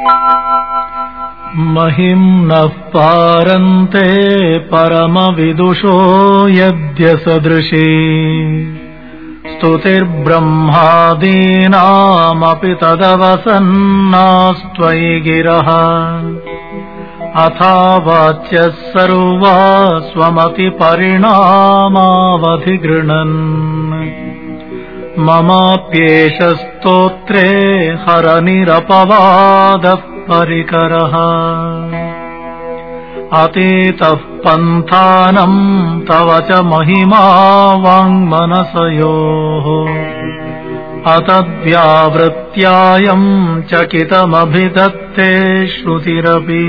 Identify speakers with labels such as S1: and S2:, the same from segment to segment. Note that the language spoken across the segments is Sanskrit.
S1: महिम्नः पारन्ते परमविदुषो यद्यसदृशी स्तुतिर्ब्रह्मादीनामपि तदवसन्नास्त्वयि गिरः अथावाच्यः सर्वा स्वमतिपरिणामावधिगृह्णन् ममाप्येष स्तोत्रे हरनिरपवादः परिकरः अतीतः पन्थानं तव च महिमा वाङ्मनसयोः अतद्व्यावृत्यायं चकितमभिधत्ते श्रुतिरपि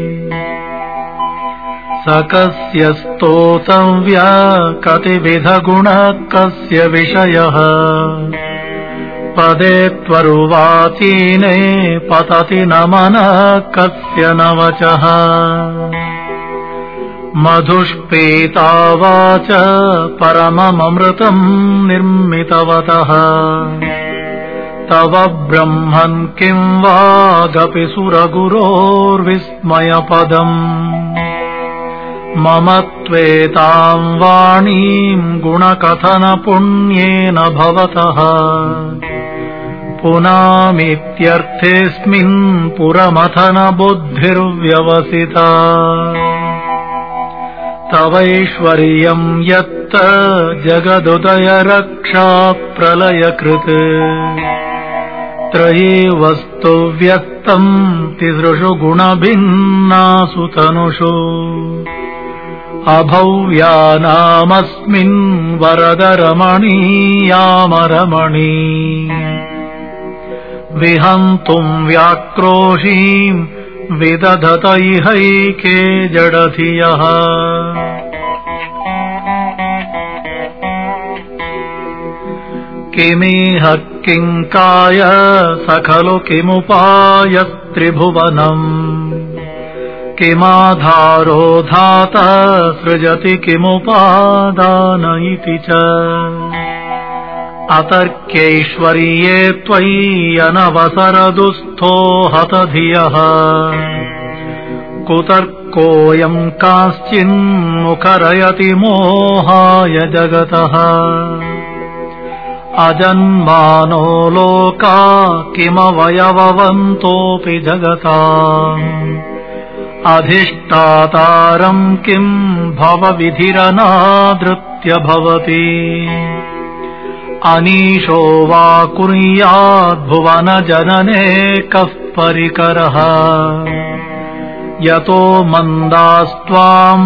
S1: स कस्य स्तोतव्यः कतिविधगुणः कस्य विषयः पदे त्वरुवाचीने पतति न मनः कस्य न वचः मधुष्पीता वाच परममृतं निर्मितवतः तव ब्रह्मन् किं वागपि सुरगुरोर्विस्मयपदम् मम त्वेतां वाणीं गुणकथनपुण्येन भवतः पुनामीत्यर्थेऽस्मिन् पुरमथनबुद्धिर्व्यवसिता तवैश्वर्यं यत्त जगदुदयरक्षा प्रलयकृत् त्रयी वस्तु व्यक्तं तिसृषु गुणभिन्नासु तनुषु अभव्यानामस्मिन् वरदरमणीयामरमणी विहन्तुं व्याक्रोशीं विदधत इहैके जडधियः किमिह किङ्काय स खलु किमुपायस्त्रिभुवनम् किमाधारो धाता सृजति किमुपादान इति च अतर्क्यैश्वर्ये त्वयि अनवसरदुःस्थो हतधियः कुतर्कोऽयं काश्चिन्मुखरयति मोहाय जगतः अजन्मानो लोका किमवयववन्तोऽपि जगता अधिष्ठातारं किं भवविधिरनादृत्य भवति अनीशो वा कुर्याद्भुवनजनने कः परिकरः यतो मन्दास्त्वां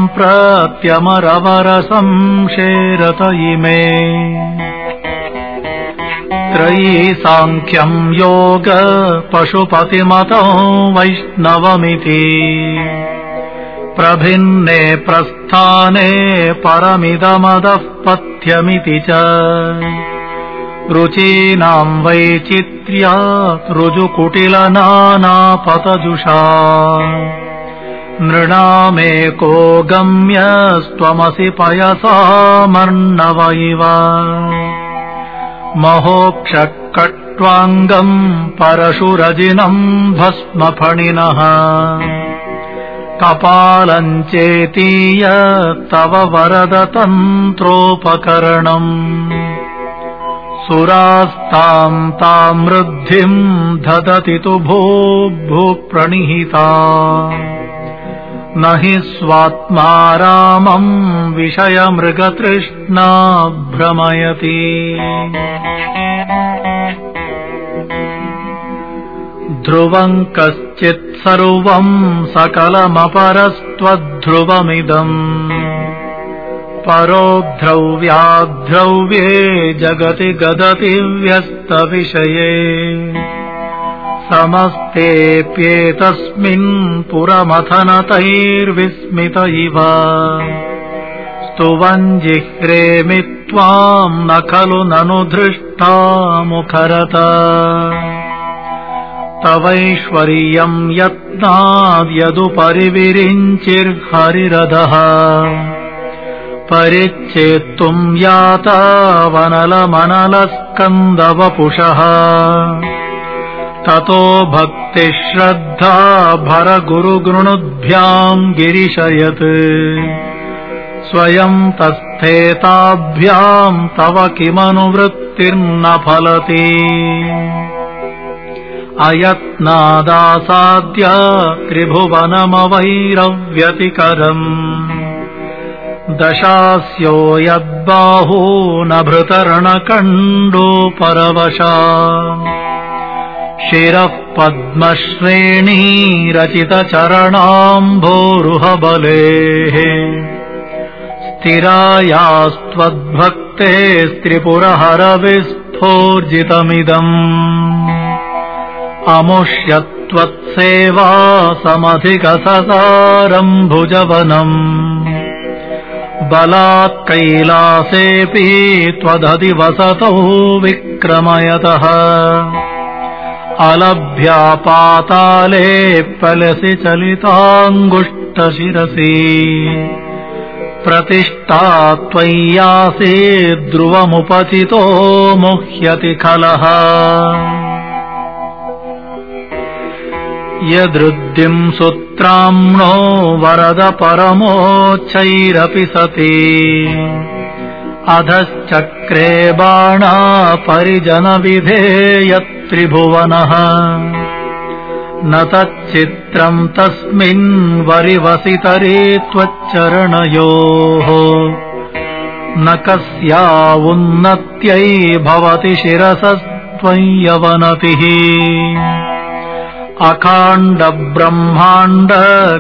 S1: प्रत्यमरवरसंशेरत इमे त्रयी सांख्यं योग पशुपतिमतो वैष्णवमिति प्रभिन्ने प्रस्थाने परमिदमदः पथ्यमिति च रुचीनां वैचित्र्यात् ऋजुकुटिलनानापतजुषा नृणामेको गम्यस्त्वमसि पयसामर्णव इव महोक्षकट्वाङ्गम् परशुरजिनं भस्मफणिनः कपालं चेतीय तव वरदतन्त्रोपकरणम् सुरास्तां तां वृद्धिं ददति तु भूप्रणिहिता न हि स्वात्मारामं विषयमृगतृष्णा भ्रमयति ध्रुवं कश्चित् सर्वं सकलमपरस्त्वद्ध्रुवमिदम् परो ध्रव्याद्रव्ये जगति गदति व्यस्तविषये समस्तेऽप्येतस्मिन् पुरमथनतैर्विस्मित इव स्तुवन् जिह्रेमि त्वां न खलु ननु धृष्टा मुखरत तवैश्वर्यं यत्नाद्यदुपरिविरिञ्चिर्हरिरधः परिच्छेत्तुं याता वनलमनलस्कन्दवपुषः ततो भक्तिश्रद्धा भरगुरुगृणुद्भ्याम् गिरिशयत् स्वयं तस्थेताभ्याम् तव किमनुवृत्तिर्न फलति अयत्नादासाद्य त्रिभुवनमवैरव्यतिकरम् दशास्यो यद्बाहूनभृतर्णकण्डो परवशा शिरः पद्मश्रेणीरचितचरणाम्भोरुहबलेः स्थिरायास्त्वद्भक्तेस्त्रिपुरहरविस्फोर्जितमिदम् अमुष्यत्वत्सेवा समधिकससारम् भुजवनम् बलात् कैलासेऽपि त्वदधिवसतौ विक्रमयतः अलभ्या पाताले पलसि चलिताङ्गुष्ठशिरसि प्रतिष्ठा त्वय्यासि ध्रुवमुपचितो मुह्यति खलः यदृद्धिम् सुत्राम्नो वरद परमोच्चैरपि सति अधश्चक्रे बाणा परिजनविधेयत्रिभुवनः न तच्चित्रम् तस्मिन् वरिवसितरे त्वच्चरणयोः न कस्या उन्नत्यै भवति शिरसस्त्वय्यवनतिः अखाण्ड ब्रह्माण्ड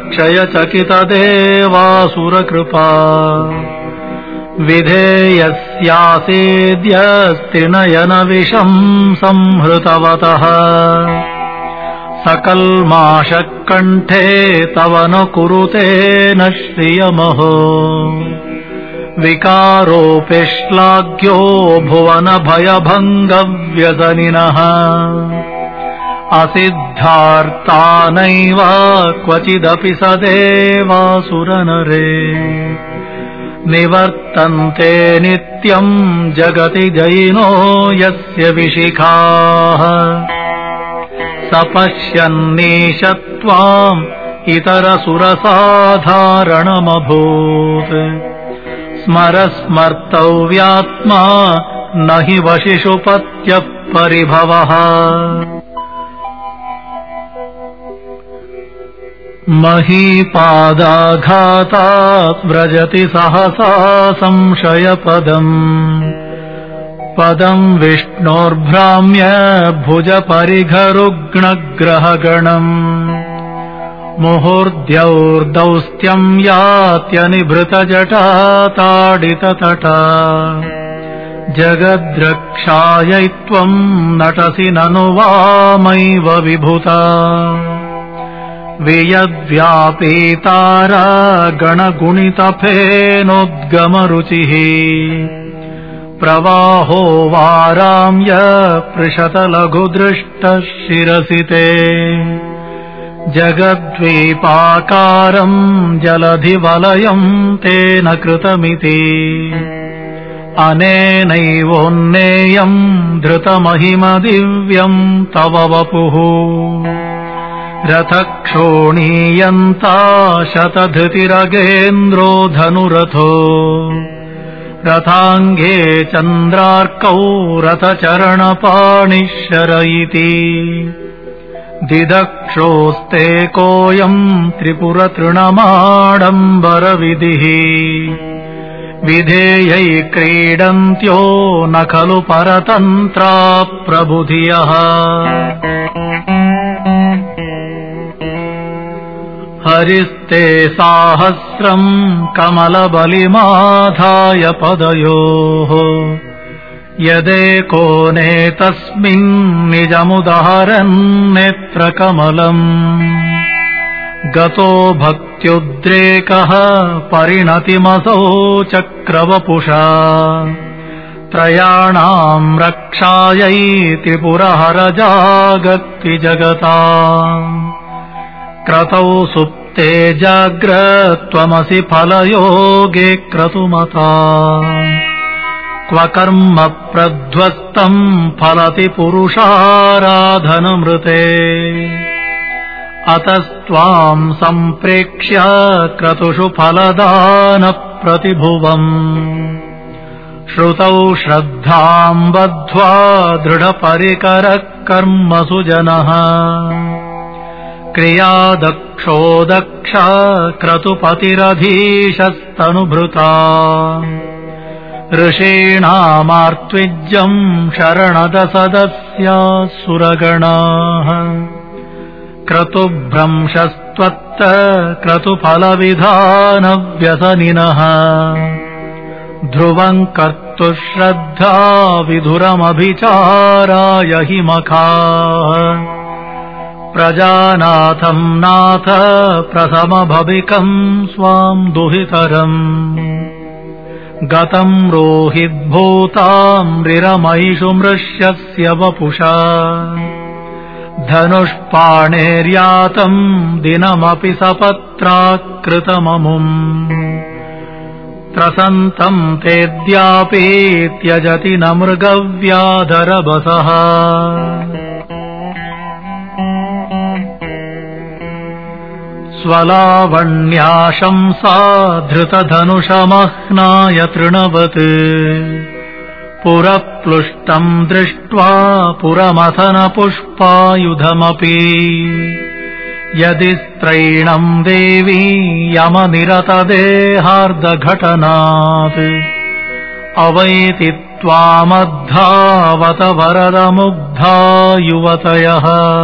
S1: क्षयचकितदेवासुरकृपा विधेयस्यासेद्यस्त्रिनयनविषम् संहृतवतः सकल्माषकण्ठे तव न कुरुते न श्रियमहो विकारोऽपि श्लाघ्यो भुवनभयभङ्गव्यसनिनः असिद्धार्ता नैव क्वचिदपि सदेवासुरनरे निवर्तन्ते नित्यम् जगति जयिनो यस्य विशिखाः स पश्यन्नीश त्वाम् इतरसुरसाधारणमभूत् स्मर स्मर्तव्यात्मा न हि वशिषुपत्यः परिभवः महीपादाघातात् व्रजति सहसा संशयपदम् पदम् विष्णोर्भ्राम्य भुजपरिघरुग्णग्रहगणम् मुहुर्द्यौर्दौस्त्यम् यात्यनिभृतजटाताडिततटा जगद्रक्षायै त्वम् नटसि ननु वामैव विभुता वियद्व्यापीतारा गणगुणितफेनोद्गमरुचिः प्रवाहो वाराम्य पृषतलघुदृष्टः शिरसि ते जगद्वीपाकारम् जलधिवलयम् तेन कृतमिति अनेनैवोन्नेयम् धृतमहिमदिव्यम् तव वपुः रथक्षोणीयन्ता शतधृतिरगेन्द्रो धनुरथो रथाङ्गे चन्द्रार्कौ रथचरणपाणिशर इति दिदक्षोस्ते कोऽयम् त्रिपुरतृणमाडम्बरविधिः विधेयै क्रीडन्त्यो न खलु परतन्त्रा प्रबुधियः हरिस्ते साहस्रम् कमलबलिमाधाय पदयोः यदेकोनेतस्मिन् निजमुदहरन् नेत्रकमलम् गतो भक्त्युद्रेकः परिणतिमसौ चक्रवपुषा त्रयाणाम् रक्षायै त्रिपुरहरजागक्ति जगता क्रतौ सुप्ते जाग्रत्वमसि फलयोगे क्रतुमता क्व कर्म प्रध्वस्तम् फलति पुरुषाराधनमृते अतस्त्वाम् सम्प्रेक्ष्य क्रतुषु फलदानप्रतिभुवम् श्रुतौ श्रद्धाम् बद्ध्वा दृढपरिकरः कर्मसु जनः क्रियादक्षो दक्षः क्रतुपतिरधीशस्तनुभृता ऋषीणामार्त्विज्यम् शरणदसदस्याः सुरगणाः क्रतुभ्रंशस्त्वत्त क्रतुफलविधानव्यसनिनः ध्रुवम् कर्तुः श्रद्धा विधुरमभिचाराय हि मखाः प्रजानाथम् नाथ प्रथमभविकम् स्वाम् दुहितरम् गतम् रोहिद्भूताम् रिरमयिषु मृष्यस्य वपुषा धनुष्पाणेर्यातम् दिनमपि सपत्राकृतममुम् त्रसन्तम् तेऽद्यापि त्यजति न मृगव्याधरभसः स्वलावण्याशंसा धृतधनुषमह्नाय तृणवत् पुरप्लुष्टम् दृष्ट्वा पुरमथनपुष्पायुधमपि यदि स्त्रैणम् देवी यमनिरतदेहार्दघटनात् अवैति त्वामद्धावत वरदमुग्धा युवतयः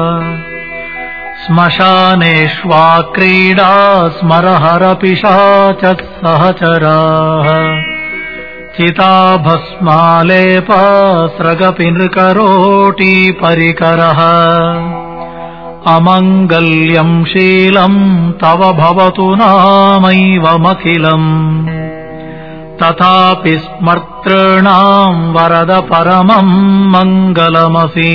S1: श्मशानेष्वा क्रीडा स्मरहरपिशाचः सहचराः चिताभस्मालेपस्रगपि नृकरोटी परिकरः अमङ्गल्यम् शीलम् तव भवतु नामैवमखिलम् तथापि स्मर्तॄणाम् वरद परमम् मङ्गलमसि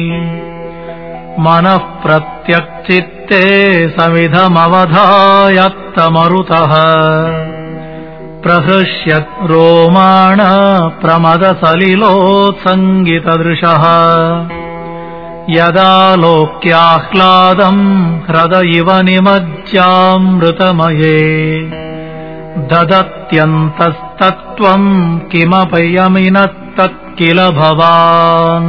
S1: मनः प्रत्यक्चित्ते समिधमवधायत्तमरुतः प्रहृष्यत् रोमाण प्रमदसलिलोत्सङ्गितदृशः यदा लोक्याह्लादम् हृदयिव निमज्ज्यामृतमये ददत्यन्तस्तत्त्वम् किमपयमिनत्तत् किल भवान्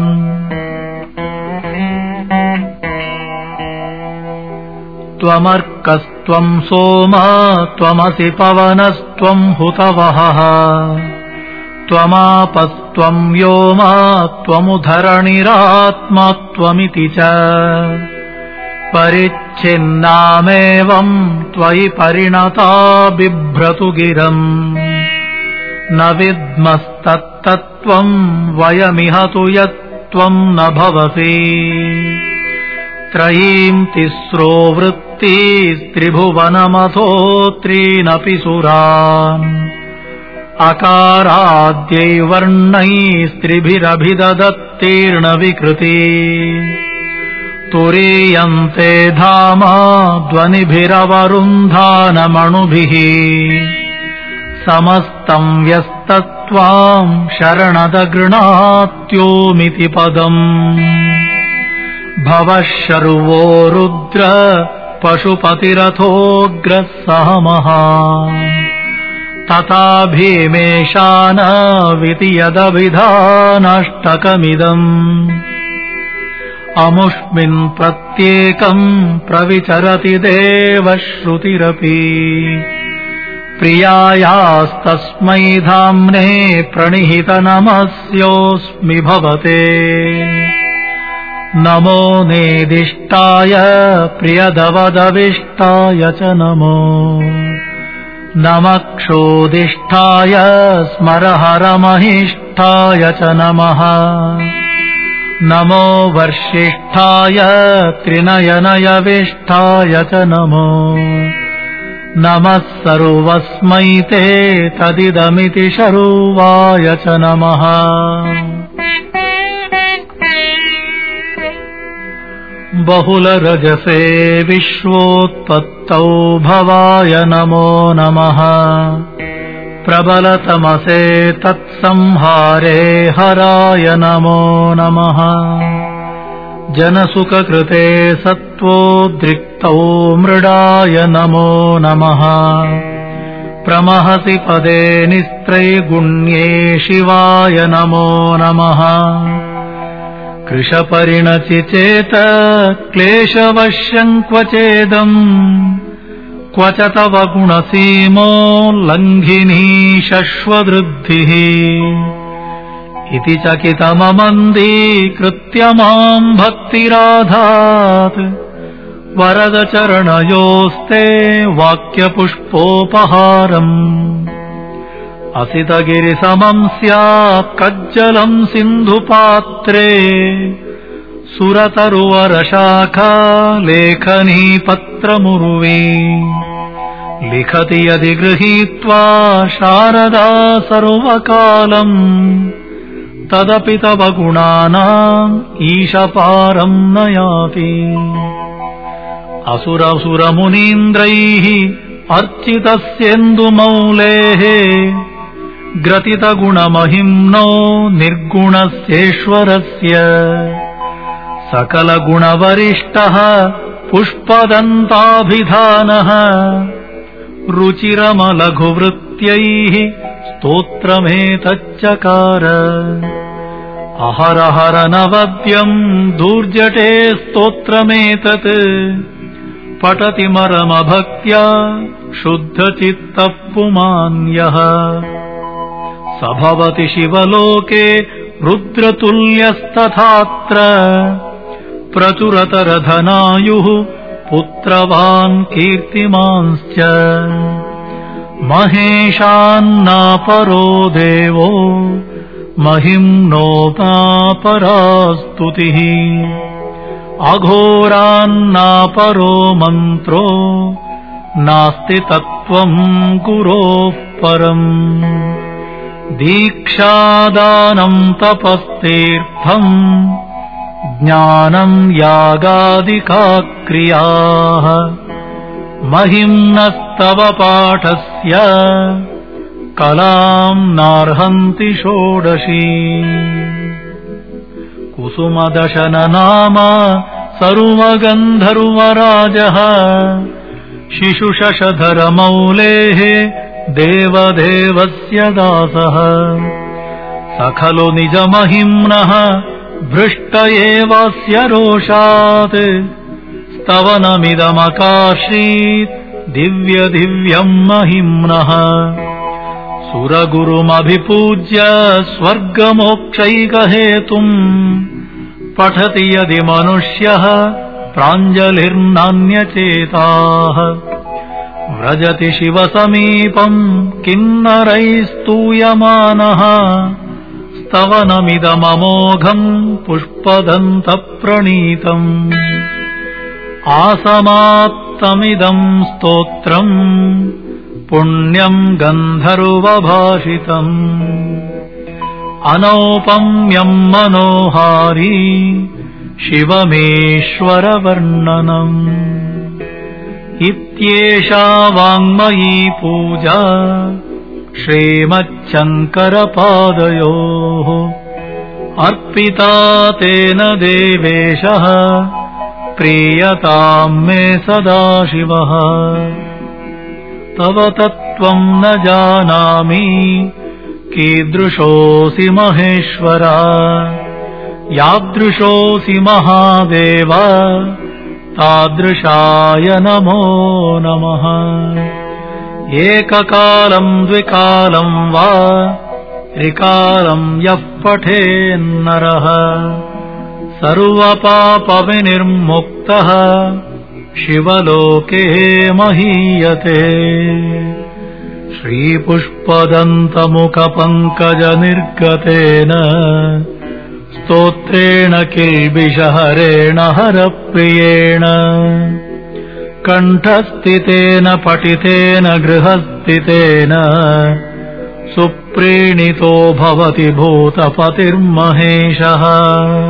S1: त्वमर्कस्त्वम् सोम त्वमसि पवनस्त्वम् हुतवहः त्वमापस्त्वम् व्योम त्वमुधरणिरात्मा त्वमिति च परिच्छिन्नामेवम् त्वयि परिणता बिभ्रतु गिरम् न विद्मस्तत्तत्त्वम् वयमिह तु यत्त्वम् न भवसि त्रयीम् तिस्रो वृत्तिस्त्रिभुवनमथो त्रीनपि सुरान् अकाराद्यैर्वर्णैस्त्रिभिरभिददत्तीर्णविकृति तुरीयन्ते धामा ध्वनिभिरवरुन्धानमणुभिः समस्तम् व्यस्तत्वाम् शरणदगृणात्योमिति पदम् भवः शर्वो रुद्र पशुपतिरथोऽग्रः सह महान् तथा भीमेशानविति यदभिधानाष्टकमिदम् अमुष्मिन् प्रत्येकम् प्रविचरति देवश्रुतिरपि प्रियायास्तस्मै धाम्ने प्रणिहितनमस्योऽस्मि भवते नमो नेदिष्टाय प्रियदवदविष्टाय च नमो नमः क्षोदिष्ठाय स्मरहरमहिष्ठाय च नमः नमो वर्षिष्ठाय त्रिनयनयविष्ठाय च नमो नमः सर्वस्मै ते तदिदमिति शर्वाय च नमः बहुलरजसे विश्वोत्पत्तौ भवाय नमो नमः प्रबलतमसे तत्संहारे हराय नमो नमः। जनसुखकृते सत्त्वोद्रिक्तौ मृडाय नमो नमः। प्रमहसि पदे निस्त्रैगुण्ये शिवाय नमो नमः। कृशपरिणचि चेत क्लेशवश्यं क्वचेदम् क्व च तव गुणसीमोल्लङ्घिनी शश्ववृद्धिः इति चकितममन्दीकृत्य माम् भक्तिराधात् वरद चरणयोस्ते वाक्यपुष्पोपहारम्। असितगिरिसमम् स्यात् कज्जलम् सिन्धुपात्रे सुरतरुवरशाखा लेखनी पत्रमुर्वी। लिखति यदि गृहीत्वा शारदा सर्वकालम् तदपि तव गुणानाम् ईशपारम् न याति। असुरसुरमुनीन्द्रैः अर्चितस्येन्दुमौलेः ग्रथितगुणमहिम्नो निर्गुणस्येश्वरस्य सकलगुणवरिष्ठः पुष्पदन्ताभिधानः रुचिरमलघुवृत्त्यैः स्तोत्रमेतच्चकार। अहरहर नवद्यम् दूर्जटे स्तोत्रमेतत् पठति मरमभक्त्या शुद्धचित्तः पुमान्यः। स भवति शिवलोके रुद्रतुल्यस्तथात्र प्रचुरतरधनायुः पुत्रवान् कीर्तिमांश्च। महेशान्नापरो देवो महिम्नोऽपरा स्तुतिः। अघोरान्नापरो मन्त्रो नास्ति तत्त्वम् गुरोः परम्। दीक्षादानम् तपस्तीर्थम् ज्ञानम् यागादिका क्रियाः महिम्नस्तव पाठस्य कलाम् नार्हन्ति षोडशी। कुसुमदशन नाम सर्वगन्धर्वराजः शिशुशशधरमौलेः देवदेवस्य दासः। स खलु निजमहिम्नः भृष्ट एवास्य रोषात् स्तवनमिदमकार्षीत् दिव्यदिव्यम् महिम्नः। सुरगुरुमभिपूज्य स्वर्गमोक्षैकहेतुम् पठति यदि मनुष्यः प्राञ्जलिर्नान्यचेताः। व्रजति शिवसमीपम् किन्नरैस्तूयमानः स्तवनमिदममोघम् पुष्पदन्तप्रणीतम्। आसमाप्तमिदम् स्तोत्रम् पुण्यम् गन्धर्वभाषितम्। अनौपम्यम् मनोहारी शिवमेश्वरवर्णनम्। इत्येषा वाङ्मयी पूजा श्रीमच्छङ्करपादयोः अर्पिता तेन देवेशः प्रीयताम् मे सदाशिवः। तव तत्त्वम् न जानामि कीदृशोऽसि महेश्वर। यादृशोऽसि महादेव तादृशाय नमो नमः। एककालम् द्विकालम् वा त्रिकालम् यः पठेन्नरः सर्वपापविनिर्मुक्तः शिवलोके महीयते। श्रीपुष्पदन्तमुखपङ्कजनिर्गतेन स्तोत्रेण किल्बिषहरेण हरप्रियेण कण्ठस्थितेन पठितेन गृहस्थितेन सुप्रीणितो भवति भूतपतिर्महेशः।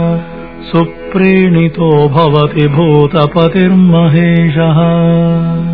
S1: सुप्रीणितो भवति भूतपतिर्महेशः।